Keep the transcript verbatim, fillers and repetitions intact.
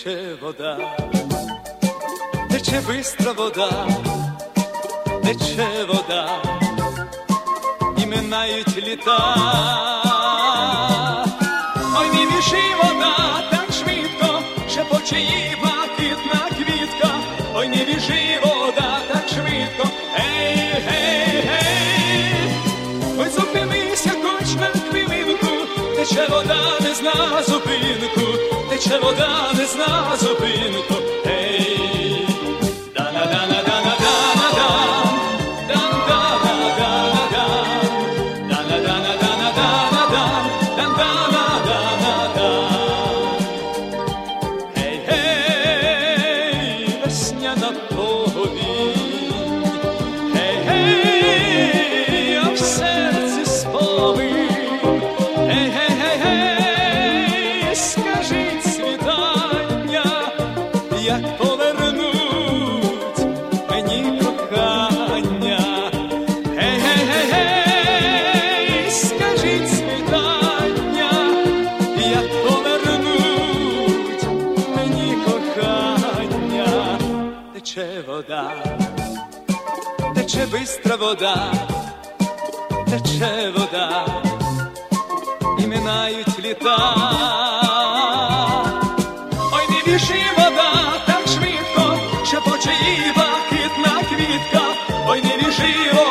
тече вода, тече бистра вода, тече вода, і минають літа. Ой, не біжи, вода, так швидко, шепоче її блакитна квітка. Ой, не біжи, вода, так швидко, гей, гей, гей. Ой, зупинися хоч на хвилинку, тече вода, не зна зупинку, тече вода, не зна зупинку, гей. Да-на-да-на-да-на-да-на-дам, дам-да-на-да-на-дам, да-на-да-на-да-на-да-на-дам, дам-да-на-да-на-дам. Гей-гей, весняна повінь, гей-гей, а в серці спомин, гей-гей-гей-гей, скажіть світання, як повернуть мені кохання. Гей-гей-гей-гей, скажіть світання, як повернуть мені кохання. Тече вода, тече бистра вода, тече вода, і минають літа. Ой, не біжи, вода, так швидко, шепоче її блакитна квітка. Ой, не біжи, вода,